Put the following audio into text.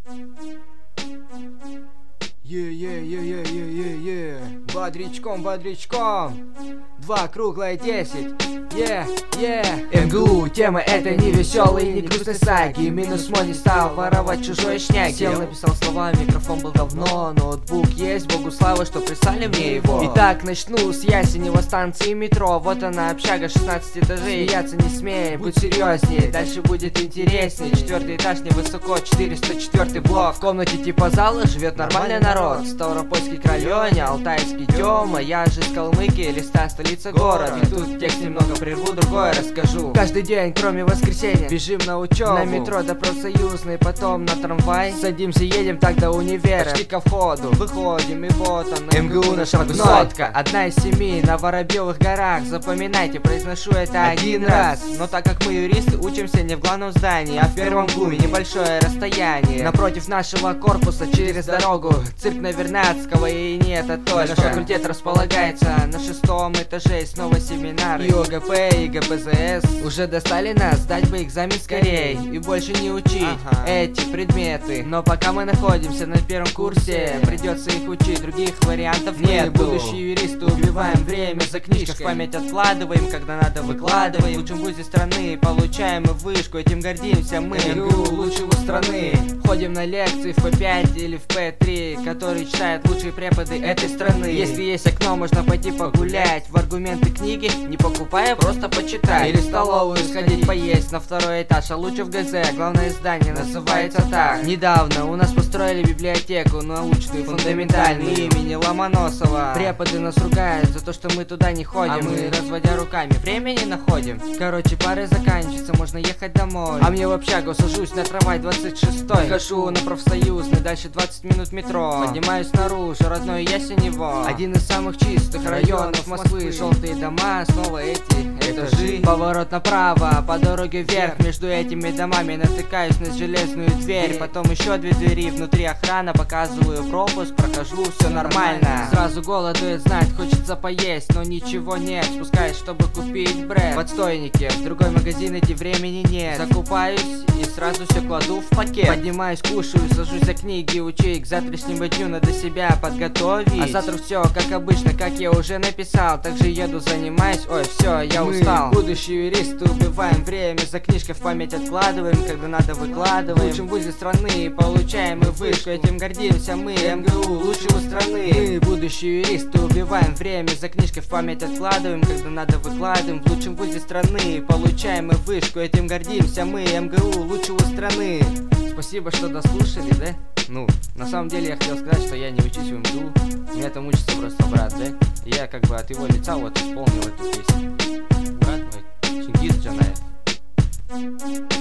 Бодрячком, бодрячком. 2 круглое 10. МГУ, тема это не веселые, не грустной саги. Минус мой не стал воровать чужой шняги. Сел, написал слова, микрофон был давно. Ноутбук есть, богу слава, что прислали мне его. Итак, начну с Ясенева станции метро. Вот она, общага, 16 этажей. Смеяться не смей, будь серьезнее, дальше будет интереснее. 4-й этаж невысоко, 404 блок. В комнате типа зала живет нормальный народ. Ставропольский край Лёня, Алтайский Тёма. Я же с Калмыкии, листа столица город. И тут текст немного прерву, другое расскажу. Каждый день, кроме воскресенья, бежим на учебу. На метро до профсоюзной, потом на трамвай. Садимся, едем так до универа. Почти ко входу, выходим, и вот он, МГУ наша высотка. Одна из 7 на Воробьевых горах. Запоминайте, произношу это один раз. Но так как мы юристы, учимся не в главном здании, а в первом ГУМе, небольшое расстояние. Напротив нашего корпуса, через дорогу, цирк на Вернадского, и не это только. Наш факультет располагается на 6-м этаже, снова семинары. И ОГП, и ГПЗС уже достали нас, сдать бы экзамен скорей и больше не учить эти предметы. Но пока мы находимся на первом курсе, придется их учить, других вариантов нет. Будущие юристы убиваем время, за книжках в память откладываем, когда надо выкладываем. В лучшем вузе страны получаем мы вышку, этим гордимся мы. МГУ лучшего страны. Ходим на лекции в P5 или в P3, которые читают лучшие преподы этой страны. Если есть окно, можно пойти погулять, в аргументы книги не покупая, просто почитать. Или в столовую сходить поесть на 2-й этаж, а лучше в ГЗ, главное здание называется так. Недавно у нас построили библиотеку научную, фундаментальную, имени Ломоносова. Преподы нас ругают за то, что мы туда не ходим, а мы, разводя руками, времени находим. Короче, пары заканчивается, можно ехать домой. А мне в общагу, сажусь на трамвай 26-й, хожу на профсоюзный, дальше 20 минут метро. Поднимаюсь наружу, родной Ясенево, один из самых чистых районов Москвы. Желтые дома, снова эти этажи. Поворот направо, по дороге вверх. Между этими домами натыкаюсь на железную дверь. Потом еще 2 двери, внутри охрана. Показываю пропуск, прохожу, все нормально. Сразу голодует, знать, хочется поесть, но ничего нет. Спускаюсь, чтобы купить бред в отстойнике. В другой магазин идти времени нет. Закупаюсь и сразу все кладу в пакет. Поднимаюсь, кушаю, сажусь за книги учить. К завтрашнему дню надо себя подготовить. А завтра все как обычно, как я уже написал. Также еду, занимаюсь, ой, все, я устал. Будущие юристы убиваем время, за книжкой в память откладываем, когда надо выкладываем. В лучшем вузе страны получаем мы вышку, этим гордимся мы. МГУ лучшего страны. Мы, будущие юристы, убиваем время, за книжкой в память откладываем, когда надо выкладываем. В лучшем вузе страны получаем мы вышку, этим гордимся мы. МГУ лучшего страны. Спасибо, что дослушали, да? Ну, на самом деле я хотел сказать, что я не учусь в МГУ. Меня там учится просто брат, да? И я как бы от его лица вот исполнил эту песню. Брат мой, Чингис Джанаев.